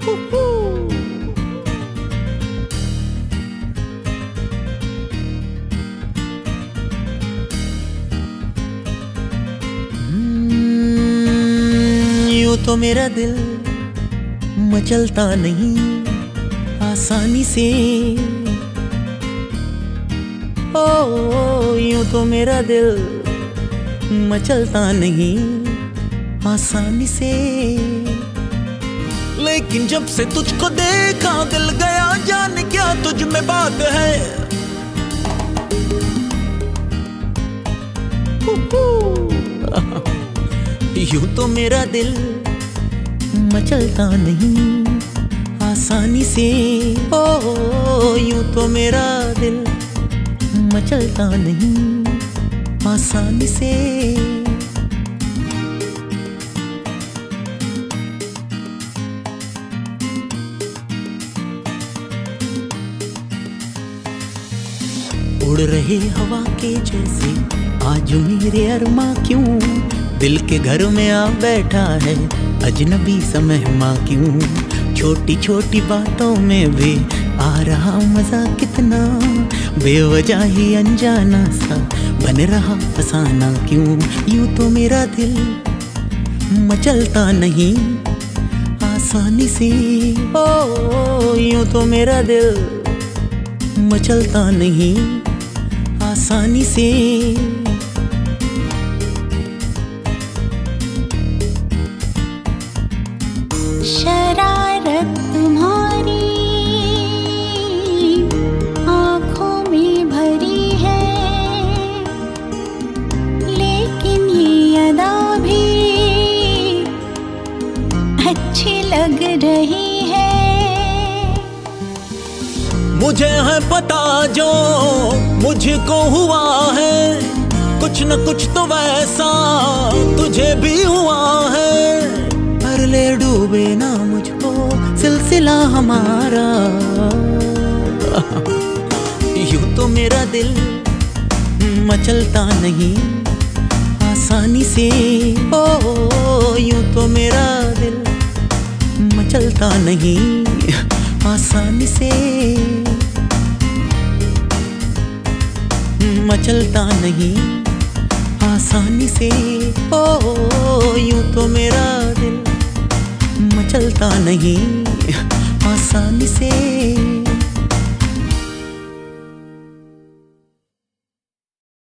यूं तो मेरा दिल मचलता नहीं आसानी से। ओ यूं तो मेरा दिल मचलता नहीं आसानी से, लेकिन जब से तुझको देखा दिल गया जाने क्या तुझ में बात है। यूं तो मेरा दिल मचलता नहीं आसानी से। ओ यूं तो मेरा दिल मचलता नहीं आसानी से। उड़ रहे हवा के जैसे आज मेरे अरमा क्यों, दिल के घर में आ बैठा है अजनबी सा मेहमा क्यों। छोटी छोटी बातों में भी आ रहा मजा कितना, बेवजह ही अनजाना सा बन रहा फसाना क्यों। यूं तो मेरा दिल मचलता नहीं आसानी से। ओ यूं तो मेरा दिल मचलता नहीं आसानी से। शरारत तुम्हारी आँखों में भरी है, लेकिन ये अदा भी अच्छी लग रही है। मुझे है पता जो मुझको हुआ है, कुछ न कुछ तो वैसा तुझे भी हुआ है। पर ले डूबे ना मुझको सिलसिला हमारा। यूं तो मेरा दिल मचलता नहीं आसानी से। ओ यूं तो मेरा दिल मचलता नहीं आसानी से। मचलता नहीं आसानी से। ओ यूं तो मेरा दिल मचलता नहीं आसानी से।